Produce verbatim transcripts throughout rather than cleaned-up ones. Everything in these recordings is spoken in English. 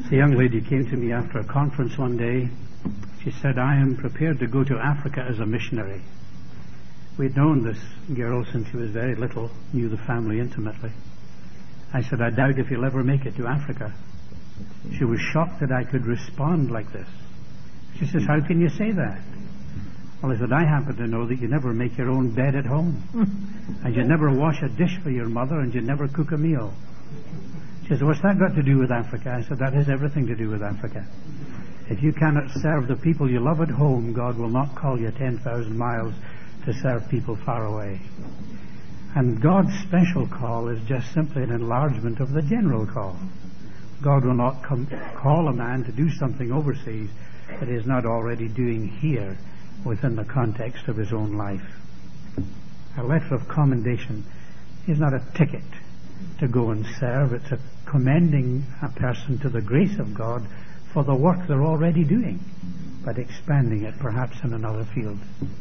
A young lady came to me after a conference one day. She said, I am prepared to go to Africa as a missionary. We'd known this girl since she was very little, knew the family intimately. I said, I doubt if you'll ever make it to Africa. She was shocked that I could respond like this. She says, how can you say that? Well, I said, I happen to know that you never make your own bed at home. And you never wash a dish for your mother, and you never cook a meal. She said, what's that got to do with Africa? I said, that has everything to do with Africa. If you cannot serve the people you love at home, God will not call you ten thousand miles to serve people far away. And God's special call is just simply an enlargement of the general call. God will not come, call a man to do something overseas that he is not already doing here within the context of his own life. A letter of commendation is not a ticket to go and serve. It's a commending a person to the grace of God for the work they're already doing, but expanding it perhaps in another field.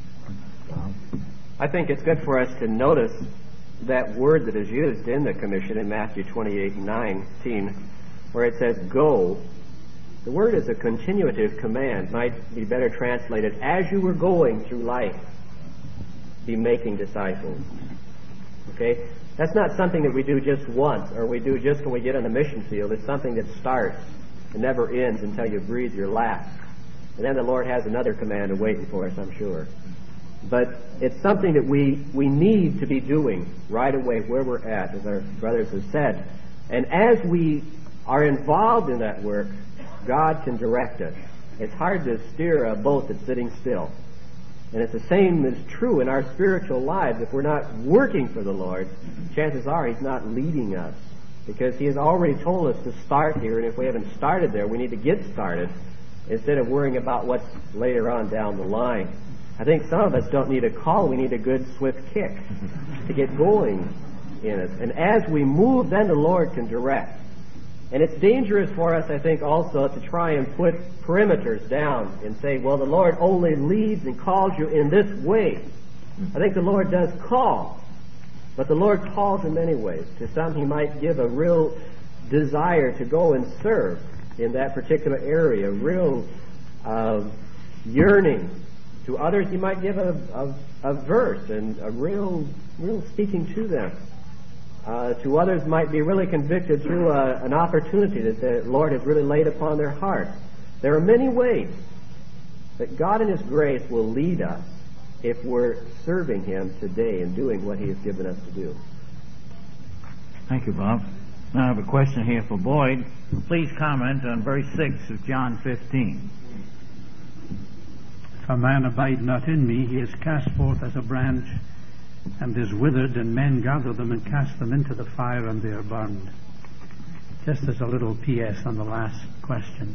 I think it's good for us to notice that word that is used in the commission in Matthew twenty-eight and nineteen, where it says, go. The word is a continuative command, might be better translated, as you were going through life, be making disciples. Okay? That's not something that we do just once, or we do just when we get on the mission field. It's something that starts and never ends until you breathe your last. And then the Lord has another command waiting for us, I'm sure. But it's something that we, we need to be doing right away where we're at, as our brothers have said. And as we are involved in that work, God can direct us. It's hard to steer a boat that's sitting still. And it's the same is true in our spiritual lives. If we're not working for the Lord, chances are He's not leading us, because He has already told us to start here, and if we haven't started there, we need to get started instead of worrying about what's later on down the line. I think some of us don't need a call. We need a good, swift kick to get going in us. And as we move, then the Lord can direct. And it's dangerous for us, I think, also to try and put perimeters down and say, well, the Lord only leads and calls you in this way. I think the Lord does call, but the Lord calls in many ways. To some, He might give a real desire to go and serve in that particular area, real uh, yearning. To others, He might give a, a, a verse and a real, real speaking to them. Uh, to others might be really convicted through a, an opportunity that the Lord has really laid upon their heart. There are many ways that God in His grace will lead us if we're serving Him today and doing what He has given us to do. Thank you, Bob. Now I have a question here for Boyd. Please comment on verse six of John fifteen. If a man abide not in me, he is cast forth as a branch and is withered, and men gather them and cast them into the fire, and they are burned. Just as a little P S on the last question.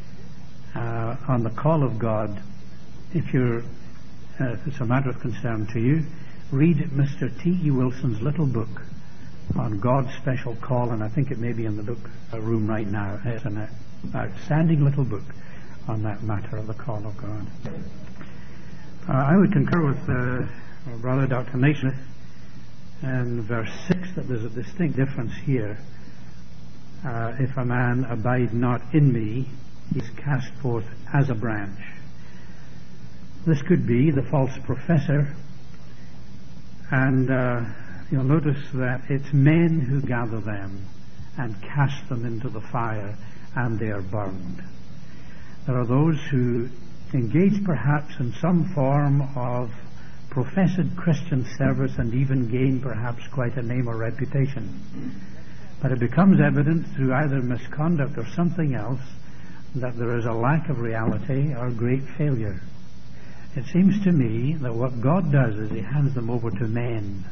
Uh, on the call of God, if you're, uh, if it's a matter of concern to you, read Mister T E Wilson's little book on God's special call, and I think it may be in the book uh, room right now. It's an outstanding little book on that matter of the call of God. Uh, I would concur with uh, Our brother Doctor Naismith, and verse six, that there's a distinct difference here. Uh, if a man abide not in me, he is cast forth as a branch. This could be the false professor, and uh, you'll notice that it's men who gather them and cast them into the fire, and they are burned. There are those who engage perhaps in some form of professed Christian service and even gain perhaps quite a name or reputation. But it becomes evident through either misconduct or something else that there is a lack of reality or great failure. It seems to me that what God does is He hands them over to men,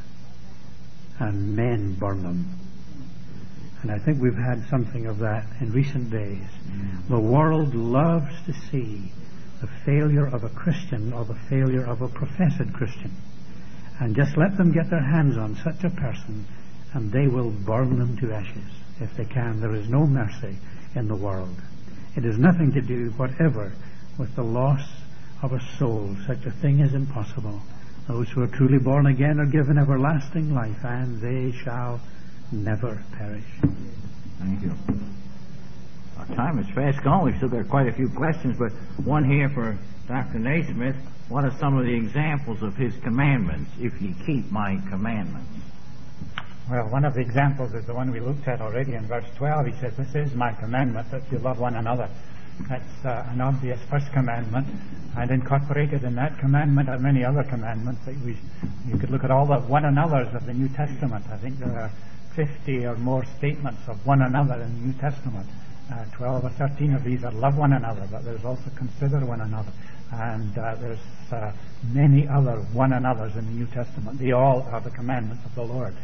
and men burn them. And I think we've had something of that in recent days. The world loves to see the failure of a Christian or the failure of a professed Christian. And just let them get their hands on such a person and they will burn them to ashes if they can. There is no mercy in the world. It has nothing to do whatever with the loss of a soul. Such a thing is impossible. Those who are truly born again are given everlasting life, and they shall never perish. Thank you. Our time time is fast going. We've still got quite a few questions, but one here for Doctor Naismith. What are some of the examples of his commandments? If ye keep my commandments. Well, one of the examples is the one we looked at already in verse twelve. He says, this is my commandment, that you love one another. That's uh, an obvious first commandment. And incorporated in that commandment are many other commandments. That we, you could look at all the one another's of the New Testament. I think there are fifty or more statements of one another in the New Testament. Uh, twelve or thirteen of these are love one another, but there's also consider one another. And uh, there's uh, many other one another's in the New Testament. They all are the commandments of the Lord.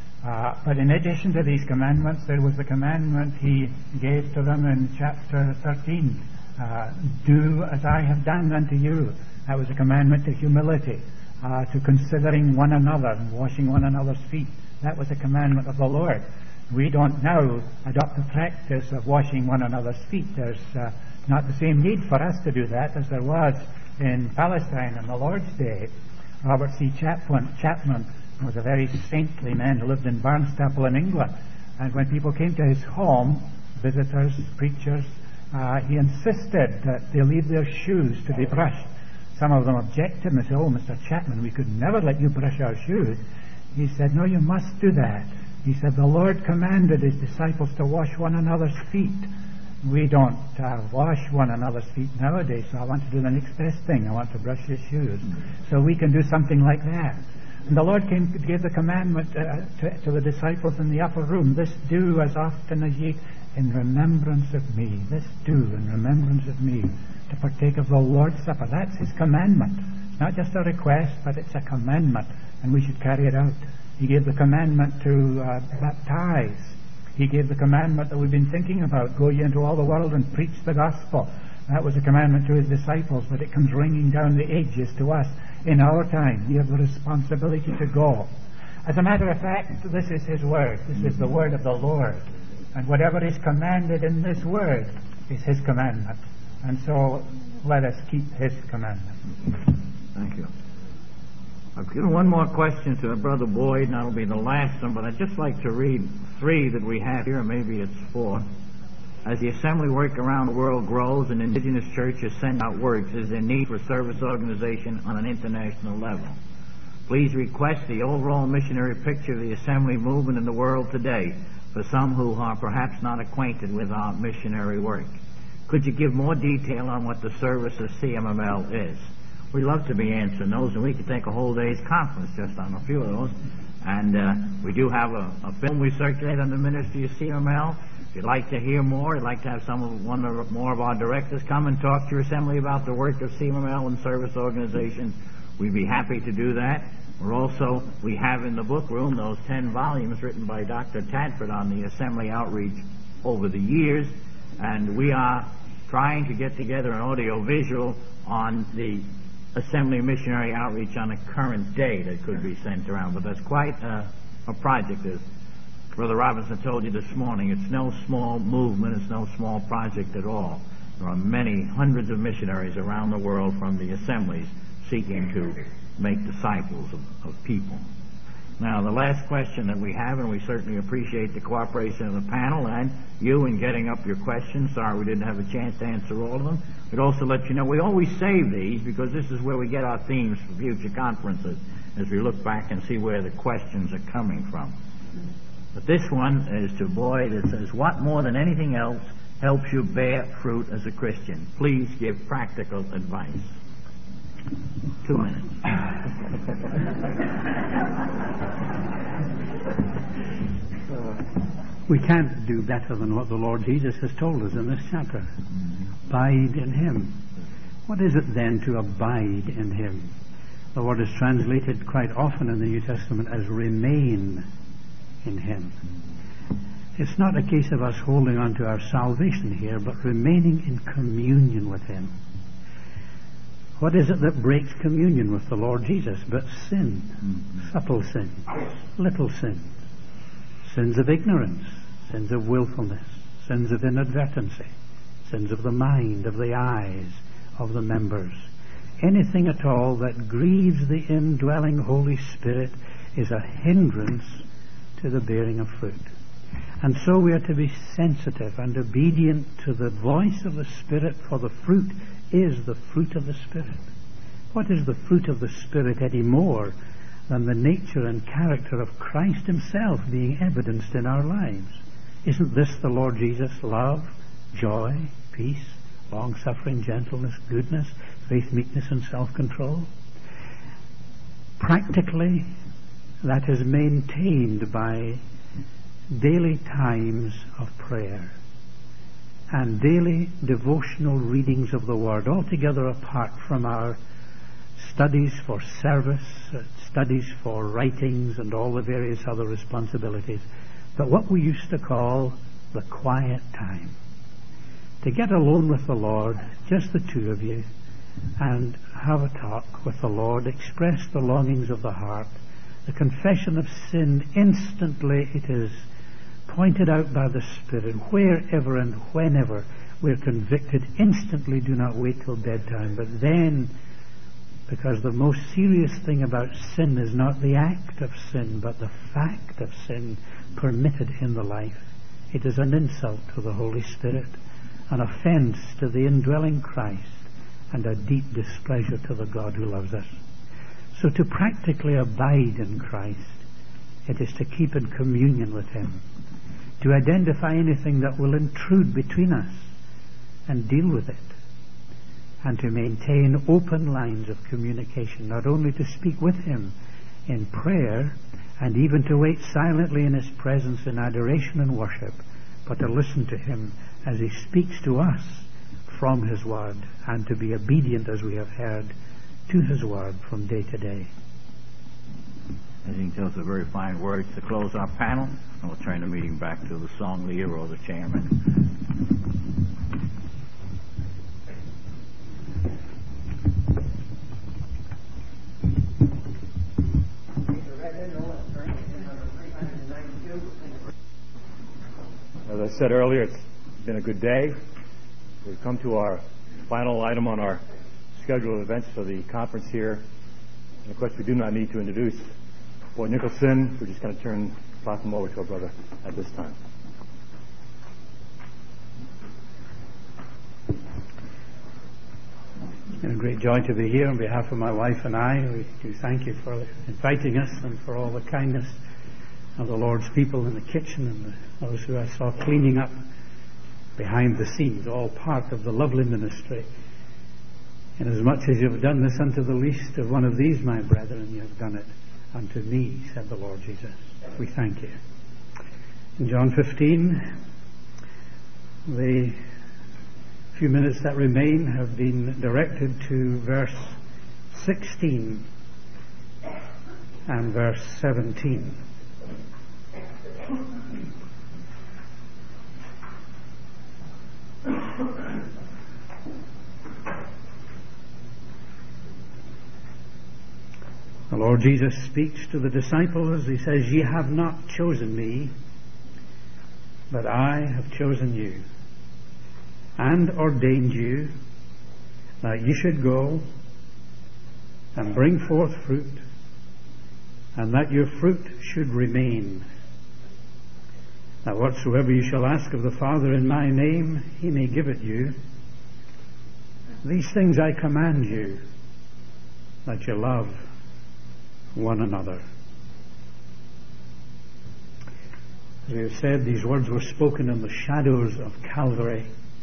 Uh, but in addition to these commandments, there was the commandment he gave to them in chapter thirteen. Uh, do as I have done unto you. That was a commandment to humility, uh, to considering one another and washing one another's feet. That was a commandment of the Lord. We don't now adopt the practice of washing one another's feet. There's uh, not the same need for us to do that as there was in Palestine in the Lord's day. Robert C. Chapman, Chapman was a very saintly man who lived in Barnstaple in England. And when people came to his home, visitors, preachers, uh, he insisted that they leave their shoes to be brushed. Some of them objected and they said, oh, Mister Chapman, we could never let you brush our shoes. He said, no, you must do that. He said, the Lord commanded his disciples to wash one another's feet. We don't uh, wash one another's feet nowadays, so I want to do the next best thing. I want to brush your shoes. So we can do something like that. And the Lord came to give the commandment uh, to, to the disciples in the upper room. This do as often as ye in remembrance of me. This do in remembrance of me. To partake of the Lord's Supper. That's his commandment. It's not just a request, but it's a commandment. And we should carry it out. He gave the commandment to uh, baptize. He gave the commandment that we've been thinking about. Go ye into all the world and preach the gospel. That was a commandment to his disciples, but it comes ringing down the ages to us. In our time, we have the responsibility to go. As a matter of fact, this is his word. This is the word of the Lord. And whatever is commanded in this word is his commandment. And so let us keep his commandment. Thank you. I've given one more question to Brother Boyd, and that'll be the last one, but I'd just like to read three that we have here, maybe it's four. As the assembly work around the world grows and indigenous churches send out works, is there need for service organization on an international level? Please request the overall missionary picture of the assembly movement in the world today for some who are perhaps not acquainted with our missionary work. Could you give more detail on what the service of C M M L is? We'd love to be answering those, and we could take a whole day's conference just on a few of those. And uh, we do have a, a film we circulate on the ministry of C M M L. If you'd like to hear more, you'd like to have some of, one or more of our directors come and talk to your assembly about the work of C M M L and service organizations, we'd be happy to do that. We're also, we have in the book room those ten volumes written by Doctor Tadford on the assembly outreach over the years, and we are trying to get together an audio-visual on the assembly missionary outreach on a current day that could be sent around. But that's quite a, a project, as Brother Robinson told you this morning. It's no small movement. It's no small project at all. There are many hundreds of missionaries around the world from the assemblies seeking to make disciples of, of people. Now, the last question that we have, and we certainly appreciate the cooperation of the panel and you in getting up your questions. Sorry we didn't have a chance to answer all of them. We'd also let you know we always save these because this is where we get our themes for future conferences as we look back and see where the questions are coming from. But this one is to Boyd. It says, what more than anything else helps you bear fruit as a Christian? Please give practical advice. Two minutes. We can't do better than what the Lord Jesus has told us in this chapter. Abide in him. What is it then to abide in him? The word is translated quite often in the New Testament as remain in him. It's not a case of us holding on to our salvation here, but remaining in communion with him. What is it that breaks communion with the Lord Jesus but sin? Mm-hmm. Subtle sins, little sins, sins of ignorance, sins of willfulness, sins of inadvertency, sins of the mind, of the eyes, of the members. Anything at all that grieves the indwelling Holy Spirit is a hindrance to the bearing of fruit. And so we are to be sensitive and obedient to the voice of the Spirit, for the fruit is the fruit of the Spirit. What is the fruit of the Spirit any more than the nature and character of Christ himself being evidenced in our lives? Isn't this the Lord Jesus? Love, joy, peace, long-suffering, gentleness, goodness, faith, meekness, and self-control? Practically, that is maintained by daily times of prayer and daily devotional readings of the Word, altogether apart from our studies for service, uh, studies for writings, and all the various other responsibilities, but what we used to call the quiet time. To get alone with the Lord, just the two of you, and have a talk with the Lord, express the longings of the heart. The confession of sin, instantly it is pointed out by the Spirit. Wherever and whenever we're convicted, instantly do not wait till bedtime. But then, because the most serious thing about sin is not the act of sin, but the fact of sin permitted in the life. It is an insult to the Holy Spirit, an offense to the indwelling Christ, and a deep displeasure to the God who loves us. So to practically abide in Christ, it is to keep in communion with him, to identify anything that will intrude between us and deal with it, and to maintain open lines of communication, not only to speak with him in prayer and even to wait silently in his presence in adoration and worship, but to listen to him as he speaks to us from his word, and to be obedient, as we have heard, to his word from day to day. I think those are very fine words to close our panel, and we'll turn the meeting back to the song leader or the chairman. As I said earlier, it's been a good day. We've come to our final item on our schedule of events for the conference here. And of course, we do not need to introduce Boyd Nicholson. We're just going to turn the platform over to our brother at this time. It's been a great joy to be here on behalf of my wife and I. We do thank you for inviting us and for all the kindness of the Lord's people in the kitchen and the, those who I saw cleaning up behind the scenes, all part of the lovely ministry. Inasmuch as you have done this unto the least of one of these, my brethren, you have done it unto me, said the Lord Jesus. We thank you. In John fifteen, the few minutes that remain have been directed to verse sixteen and verse seventeen. The Lord Jesus speaks to the disciples. He says, "Ye have not chosen me, but I have chosen you, and ordained you that ye should go and bring forth fruit, and that your fruit should remain. That whatsoever you shall ask of the Father in my name, he may give it you. These things I command you, that you love one another." As we have said, these words were spoken in the shadows of Calvary,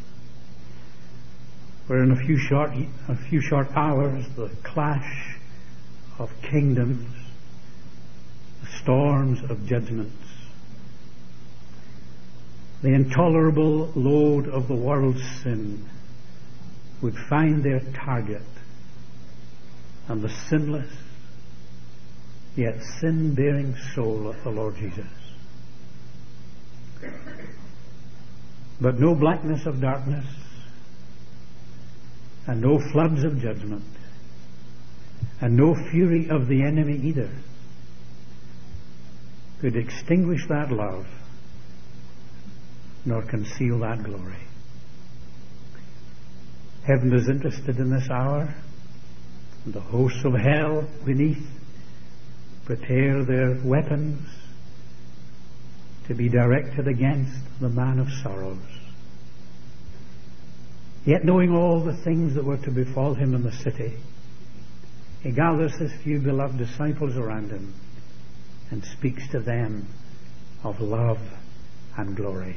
where in a few short, a few short hours the clash of kingdoms, the storms of judgments, the intolerable load of the world's sin would find their target, and the sinless yet sin-bearing soul of the Lord Jesus. But no blackness of darkness and no floods of judgment and no fury of the enemy either could extinguish that love nor conceal that glory. Heaven is interested in this hour, and the hosts of hell beneath prepare their weapons to be directed against the man of sorrows. Yet knowing all the things that were to befall him in the city, he gathers his few beloved disciples around him and speaks to them of love and glory.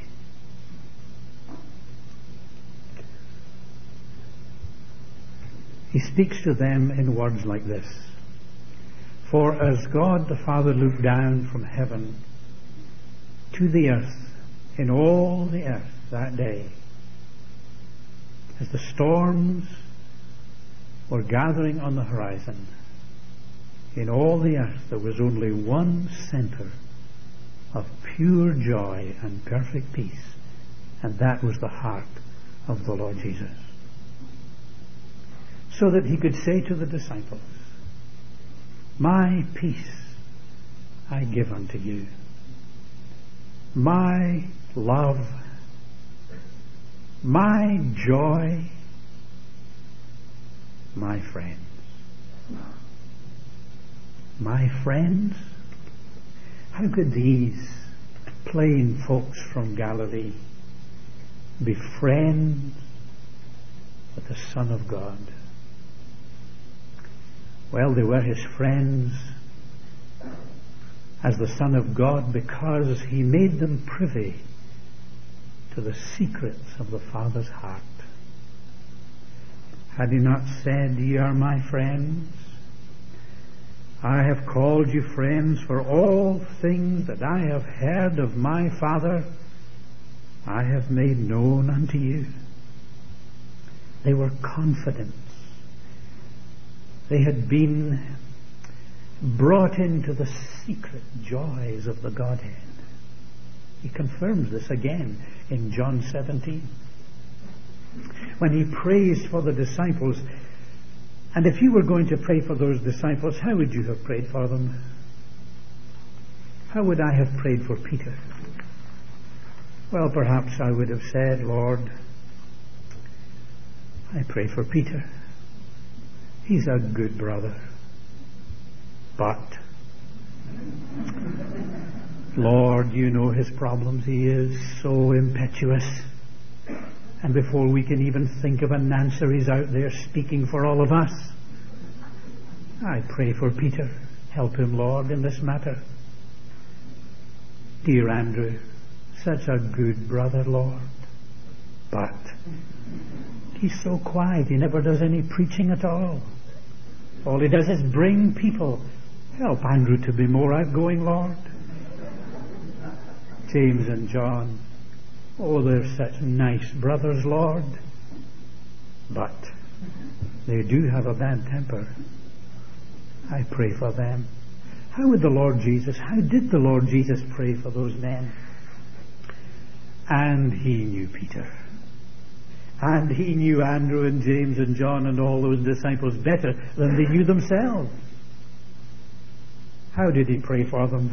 He speaks to them in words like this: "For as God the Father looked down from heaven to the earth, in all the earth that day, as the storms were gathering on the horizon, in all the earth there was only one center of pure joy and perfect peace, and that was the heart of the Lord Jesus. So that he could say to the disciples, 'My peace I give unto you. My love, my joy, my friends.'" My friends? How could these plain folks from Galilee be friends with the Son of God? Well, they were his friends as the Son of God because he made them privy to the secrets of the Father's heart. Had he not said, "Ye are my friends. I have called you friends, for all things that I have heard of my Father I have made known unto you"? They were confident. They had been brought into the secret joys of the Godhead. He confirms this again in John seventeen, when he prays for the disciples. And if you were going to pray for those disciples, how would you have prayed for them? How would I have prayed for Peter? Well, perhaps I would have said, "Lord, I pray for Peter. He's a good brother. But, Lord, you know his problems. He is so impetuous. And before we can even think of an answer, he's out there speaking for all of us. I pray for Peter. Help him, Lord, in this matter. Dear Andrew, such a good brother, Lord. But he's so quiet. He never does any preaching at all. All he does is bring people. Help Andrew to be more outgoing, Lord. James and John, oh, they're such nice brothers, Lord. But they do have a bad temper. I pray for them." How would the Lord Jesus, how did the Lord Jesus pray for those men? And he knew Peter. And he knew Andrew and James and John and all those disciples better than they knew themselves. How did he pray for them?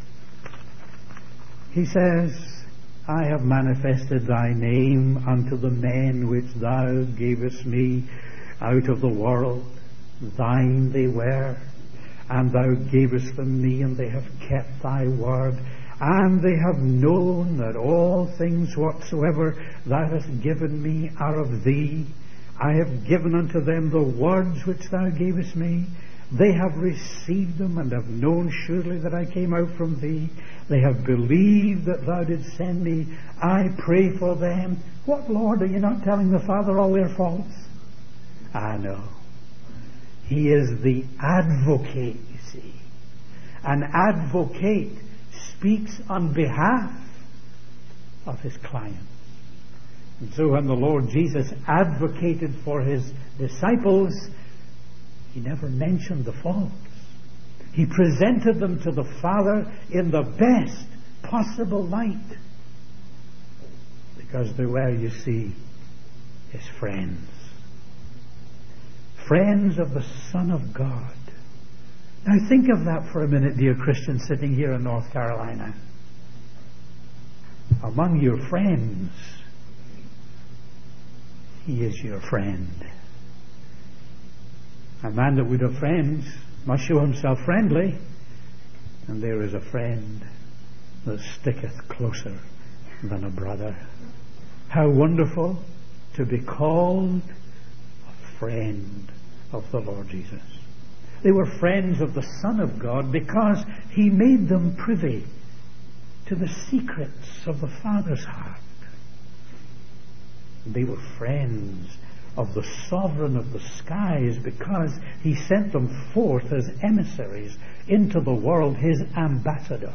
He says, "I have manifested thy name unto the men which thou gavest me out of the world. Thine they were, and thou gavest them me, and they have kept thy word. And they have known that all things whatsoever thou hast given me are of thee. I have given unto them the words which thou gavest me. They have received them, and have known surely that I came out from thee. They have believed that thou didst send me. I pray for them." What, Lord? Are you not telling the Father all their faults? I know. He is the advocate, you see. An advocate speaks on behalf of his clients. And so when the Lord Jesus advocated for his disciples, he never mentioned the faults. He presented them to the Father in the best possible light, because they were, you see, his friends. Friends of the Son of God. Now think of that for a minute, dear Christian, sitting here in North Carolina. Among your friends, he is your friend. A man that would have friends must show himself friendly, and there is a friend. that sticketh closer than a brother. How wonderful to be called a friend of the Lord Jesus. They were friends of the Son of God because he made them privy to the secrets of the Father's heart. They were friends of the Sovereign of the skies because he sent them forth as emissaries into the world, his ambassadors.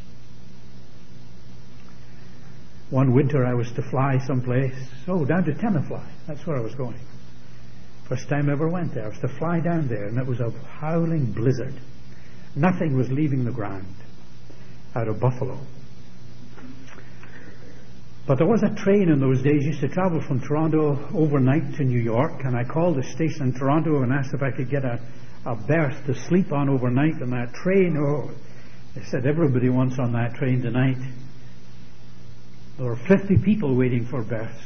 One winter I was to fly someplace, oh, down to Tenafly. That's where I was going. First time I ever went there. I was to fly down there, and it was a howling blizzard. Nothing was leaving the ground out of Buffalo. But there was a train in those days, used to travel from Toronto overnight to New York, and I called the station in Toronto and asked if I could get a, a berth to sleep on overnight on that train. Oh, they said everybody wants on that train tonight. There were fifty people waiting for berths.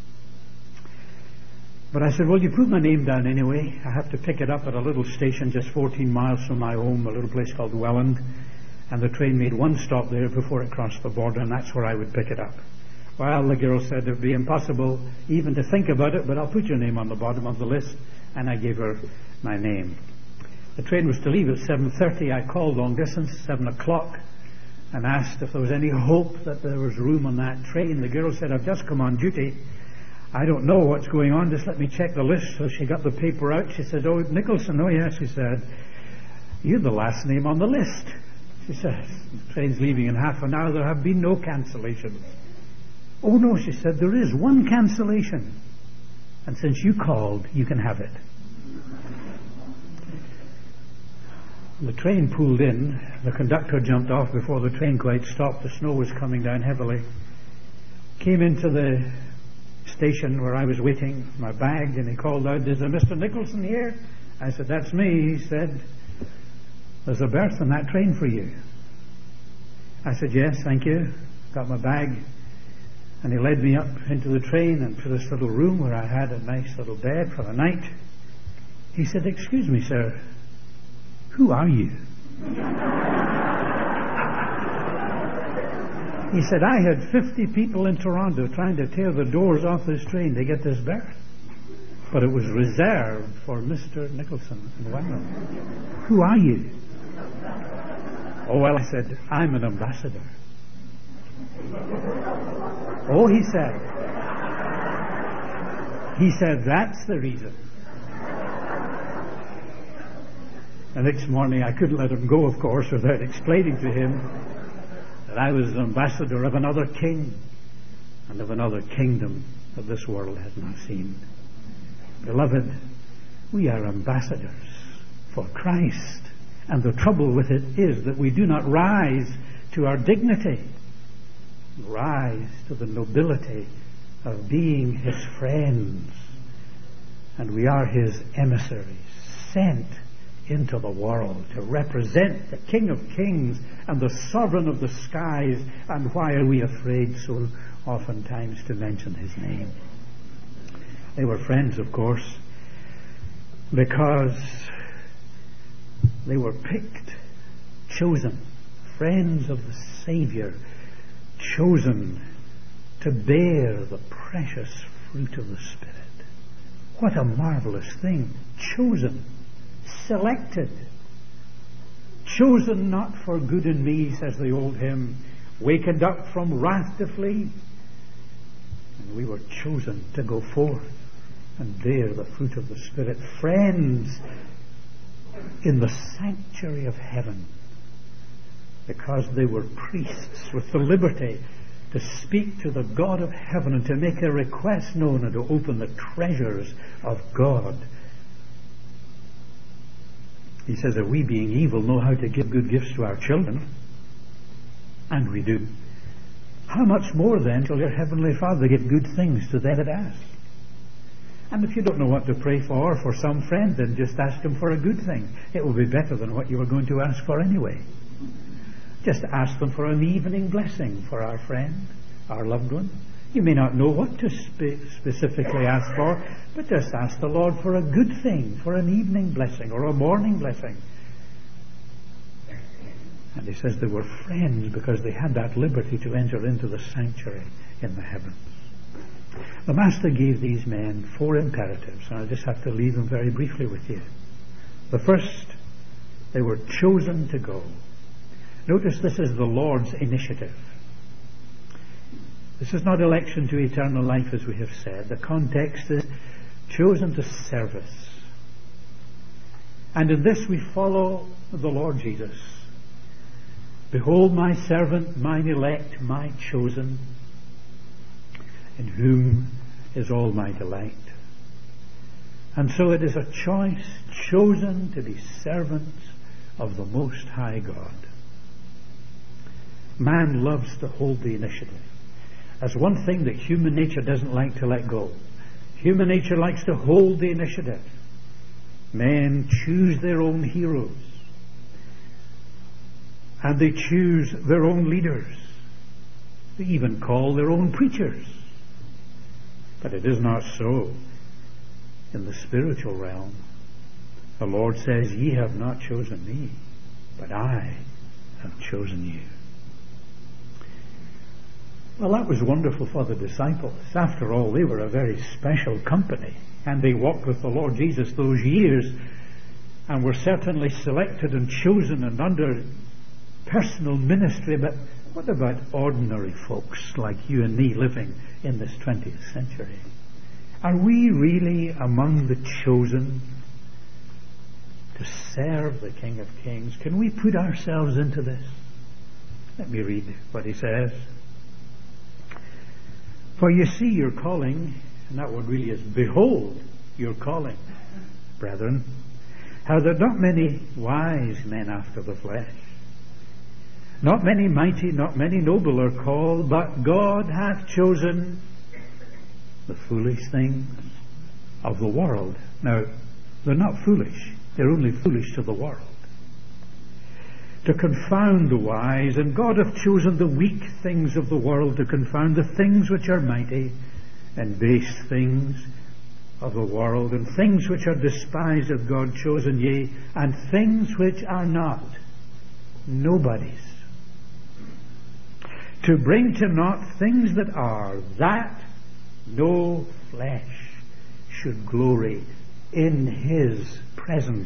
But I said, well, you put my name down anyway. I have to pick it up at a little station just fourteen miles from my home, a little place called Welland. And the train made one stop there before it crossed the border, and that's where I would pick it up. Well, the girl said it would be impossible even to think about it, but I'll put your name on the bottom of the list. And I gave her my name. The train was to leave at seven thirty. I called long distance, seven o'clock, and asked if there was any hope that there was room on that train. The girl said, I've just come on duty. I don't know what's going on. Just let me check the list. So she got the paper out. She said, oh, Nicholson. Oh, yes, she said. You're the last name on the list. She said, the train's leaving in half an hour. There have been no cancellations. Oh, no, she said, there is one cancellation. And since you called, you can have it. The train pulled in. The conductor jumped off before the train quite stopped. The snow was coming down heavily. Came into the station where I was waiting, my bag, and he called out, is there Mister Nicholson here? I said, that's me. He said, there's a berth on that train for you. I said, yes, thank you. Got my bag. And he led me up into the train and to this little room where I had a nice little bed for the night. He said, excuse me, sir, who are you? He said, I had fifty people in Toronto trying to tear the doors off this train to get this berth. But it was reserved for Mister Nicholson in Welland. Who are you? Oh, well, I said, I'm an ambassador. Oh, he said. He said, that's the reason. The next morning, I couldn't let him go, of course, without explaining to him that I was an ambassador of another king and of another kingdom that this world has not seen. Beloved, we are ambassadors for Christ, and the trouble with it is that we do not rise to our dignity, rise to the nobility of being his friends, and we are his emissaries, sent into the world to represent the King of Kings and the Sovereign of the skies. And why are we afraid so oftentimes to mention his name? They were friends, of course, because they were picked, chosen, friends of the Savior, chosen to bear the precious fruit of the Spirit. What a marvelous thing. Chosen, selected, chosen not for good in me, says the old hymn, wakened up from wrath to flee. And we were chosen to go forth and bear the fruit of the Spirit, friends in the sanctuary of heaven, because they were priests with the liberty to speak to the God of heaven and to make a request known and to open the treasures of God. He says that we, being evil, know how to give good gifts to our children. And we do. How much more then shall your heavenly Father give good things to them that ask? And if you don't know what to pray for, for some friend, then just ask him for a good thing. It will be better than what you were going to ask for anyway. Just ask them for an evening blessing for our friend, our loved one. You may not know what to spe- specifically ask for, but just ask the Lord for a good thing, for an evening blessing or a morning blessing. And he says they were friends because they had that liberty to enter into the sanctuary in the heavens. The Master gave these men four imperatives, and I just have to leave them very briefly with you. The first, they were chosen to go. Notice this is the Lord's initiative. This is not election to eternal life, as we have said. The context is chosen to service. And in this we follow the Lord Jesus. Behold my servant, mine elect, my chosen, in whom is all my delight. And so it is a choice, chosen to be servants of the Most High God. Man loves to hold the initiative. That's one thing that human nature doesn't like to let go. Human nature likes to hold the initiative. Men choose their own heroes. And they choose their own leaders. They even call their own preachers. But it is not so in the spiritual realm. The Lord says, ye have not chosen me, but I have chosen you. Well, that was wonderful for the disciples. After all, they were a very special company, and they walked with the Lord Jesus those years and were certainly selected and chosen and under personal ministry. But what about ordinary folks like you and me living in this twentieth century? Are we really among the chosen to serve the King of Kings? Can we put ourselves into this? Let me read what he says. For you see your calling, and that word really is, behold your calling, brethren, how there are not many wise men after the flesh, not many mighty, not many noble are called, but God hath chosen the foolish things of the world. Now, they're not foolish, they're only foolish to the world, to confound the wise, and God hath chosen the weak things of the world to confound the things which are mighty, and base things of the world, and things which are despised hath God chosen, yea, and things which are not, nobodies, to bring to naught things that are, that no flesh should glory in his presence.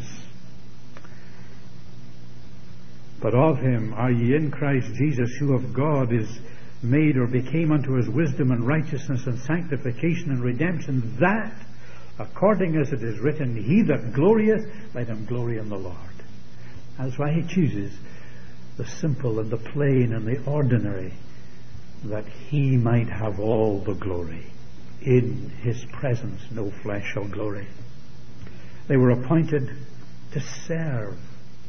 But of him are ye in Christ Jesus, who of God is made or became unto us wisdom and righteousness and sanctification and redemption, that, according as it is written, he that glorieth, let him glory in the Lord. That's why he chooses the simple and the plain and the ordinary, that he might have all the glory. In his presence no flesh shall glory. They were appointed to serve,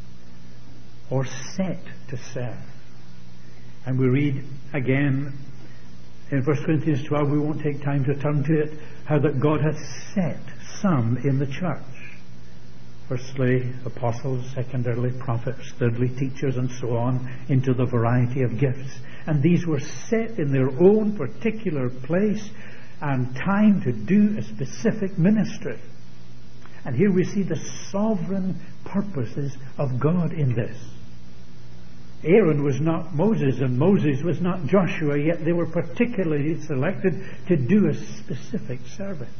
or set to serve. And we read again in First Corinthians twelve, we won't take time to turn to it, how that God hath set some in the church. Firstly, apostles, secondarily, prophets, thirdly, teachers, and so on, into the variety of gifts. And these were set in their own particular place and time to do a specific ministry. And here we see the sovereign purposes of God in this. Aaron was not Moses, and Moses was not Joshua, yet they were particularly selected to do a specific service.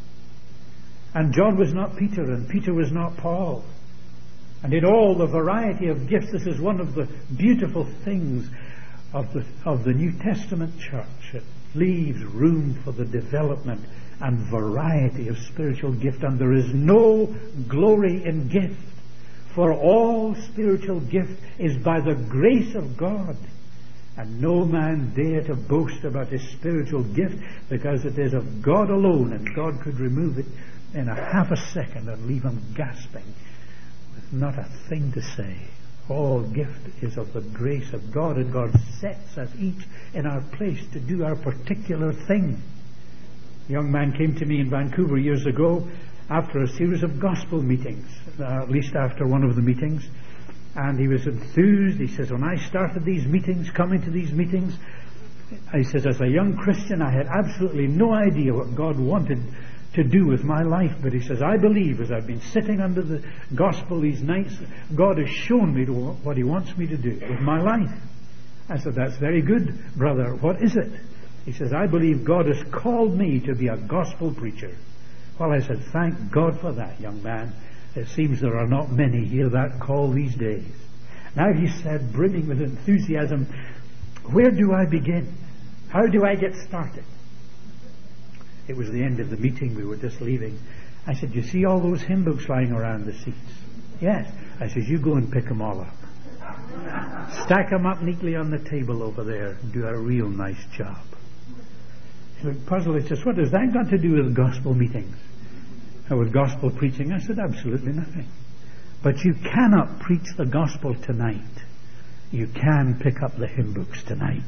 And John was not Peter, and Peter was not Paul. And in all the variety of gifts, this is one of the beautiful things of the, of the New Testament church. It leaves room for the development and variety of spiritual gift, and there is no glory in gift. For all spiritual gift is by the grace of God, and no man dare to boast about his spiritual gift, because it is of God alone, and God could remove it in a half a second and leave him gasping with not a thing to say. All gift is of the grace of God, and God sets us each in our place to do our particular thing. A young man came to me in Vancouver years ago after a series of gospel meetings, uh, at least after one of the meetings, and he was enthused. He says, when I started these meetings, coming to these meetings, he says, as a young Christian, I had absolutely no idea what God wanted to do with my life. But he says, I believe as I've been sitting under the gospel these nights, God has shown me to what he wants me to do with my life. I said, that's very good, brother. What is it? He says, I believe God has called me to be a gospel preacher. Well, I said, thank God for that, young man. It seems there are not many hear that call these days. Now he said, brimming with enthusiasm, where do I begin? How do I get started? It was the end of the meeting. We were just leaving. I said, you see all those hymn books lying around the seats? Yes. I said, you go and pick them all up. Stack them up neatly on the table over there and do a real nice job. He looked puzzled. He says, what has that got to do with gospel meetings? Or with gospel preaching? I said, absolutely nothing. But you cannot preach the gospel tonight. You can pick up the hymn books tonight.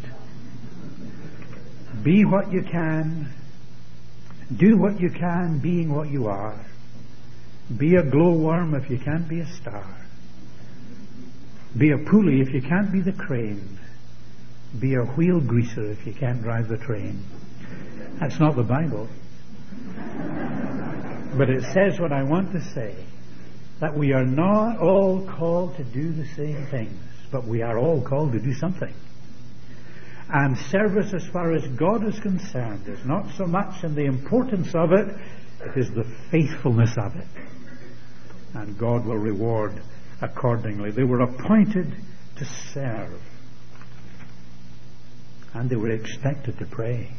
Be what you can. Do what you can, being what you are. Be a glowworm if you can't be a star. Be a pulley if you can't be the crane. Be a wheel greaser if you can't drive the train. That's not the Bible. But it says what I want to say, that we are not all called to do the same things, but we are all called to do something. And service, as far as God is concerned, is not so much in the importance of it, it is the faithfulness of it. And God will reward accordingly. They were appointed to serve. And they were expected to pray.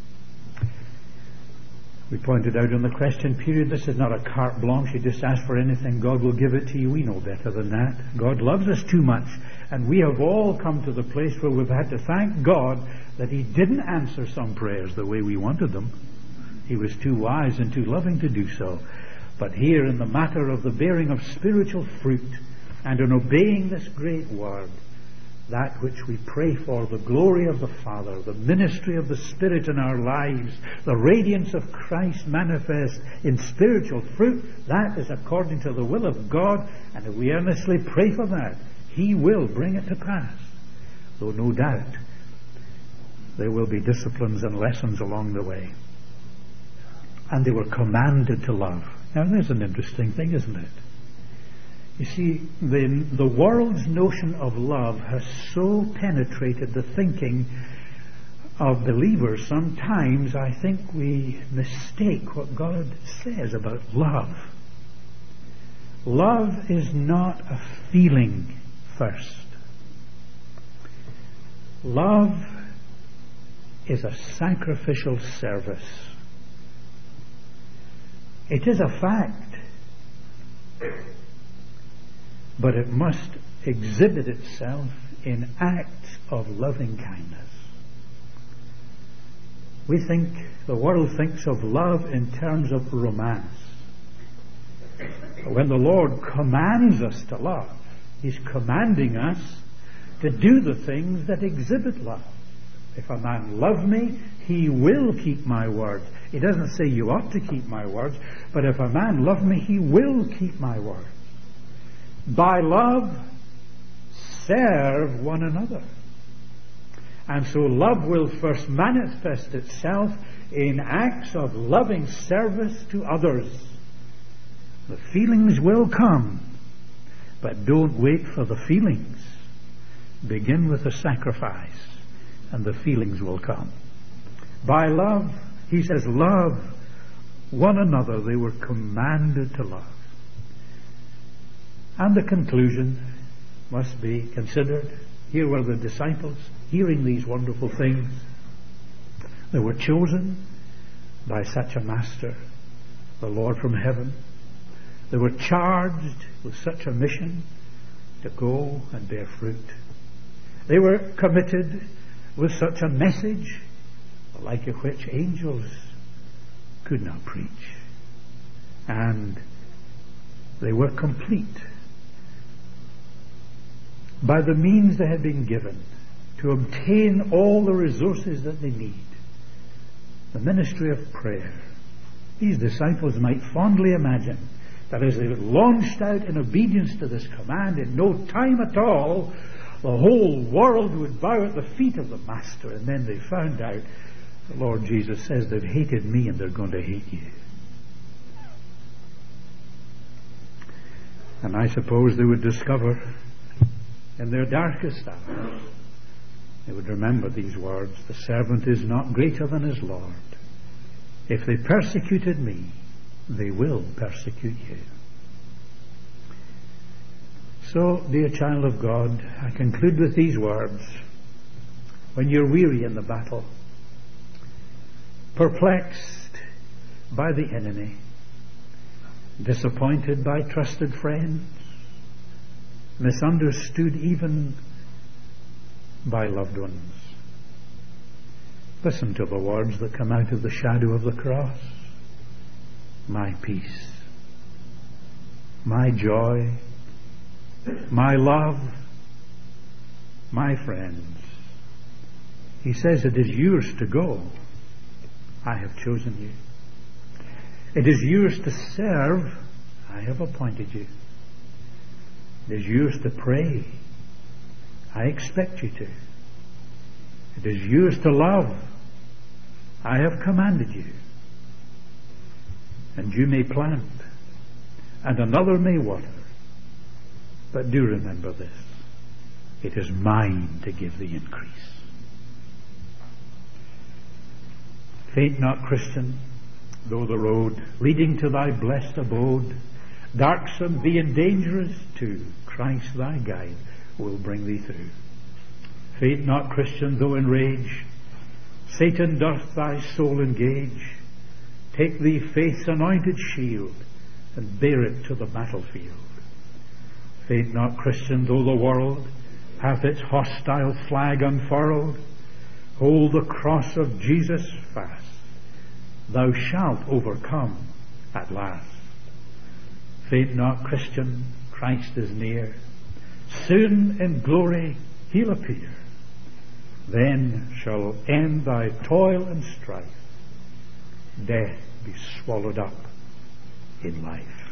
We pointed out in the question period, this is not a carte blanche. You just ask for anything, God will give it to you. We know better than that. God loves us too much. And we have all come to the place where we've had to thank God that he didn't answer some prayers the way we wanted them. He was too wise and too loving to do so. But here in the matter of the bearing of spiritual fruit and in obeying this great word, that which we pray for, the glory of the Father, the ministry of the Spirit in our lives, the radiance of Christ manifest in spiritual fruit, that is according to the will of God, and if we earnestly pray for that, he will bring it to pass. Though no doubt there will be disciplines and lessons along the way. And they were commanded to love. Now there's an interesting thing, isn't it? You see, the, the world's notion of love has so penetrated the thinking of believers, sometimes I think we mistake what God says about love. Love is not a feeling first. Love is a sacrificial service. It is a fact, but it must exhibit itself in acts of loving kindness. We think, the world thinks of love in terms of romance. But when the Lord commands us to love, he's commanding us to do the things that exhibit love. If a man love me, he will keep my words. He doesn't say you ought to keep my words, but if a man love me, he will keep my words. By love, serve one another. And so love will first manifest itself in acts of loving service to others. The feelings will come, but don't wait for the feelings. Begin with the sacrifice, and the feelings will come. By love, he says, love one another. They were commanded to love. And the conclusion must be considered. Here were the disciples hearing these wonderful things. They were chosen by such a master, the Lord from heaven. They were charged with such a mission to go and bear fruit. They were committed with such a message, the like of which angels could not preach. And they were complete by the means they had been given to obtain all the resources that they need. The ministry of prayer. These disciples might fondly imagine that as they launched out in obedience to this command, in no time at all, the whole world would bow at the feet of the Master. And then they found out, the Lord Jesus says, they've hated me and they're going to hate you. And I suppose they would discover in their darkest hours, they would remember these words, the servant is not greater than his Lord. If they persecuted me, they will persecute you. So, dear child of God, I conclude with these words. When you're weary in the battle, perplexed by the enemy, disappointed by trusted friends, misunderstood even by loved ones, listen to the words that come out of the shadow of the cross. My peace, my joy, my love, my friends. He says it is yours to go. I have chosen you. It is yours to serve. I have appointed you. It is yours to pray. I expect you to. It is yours to love. I have commanded you. And you may plant, and another may water. But do remember this. It is mine to give the increase. Faint not, Christian, though the road leading to thy blessed abode, darksome be and dangerous too, Christ thy guide will bring thee through. Faint not, Christian, though in rage Satan doth thy soul engage, take thee faith's anointed shield and bear it to the battlefield. Faint not, Christian, though the world hath its hostile flag unfurled, hold the cross of Jesus fast. Thou shalt overcome at last. Faint not, Christian, Christ is near. Soon in glory he'll appear. Then shall end thy toil and strife. Death be swallowed up in life.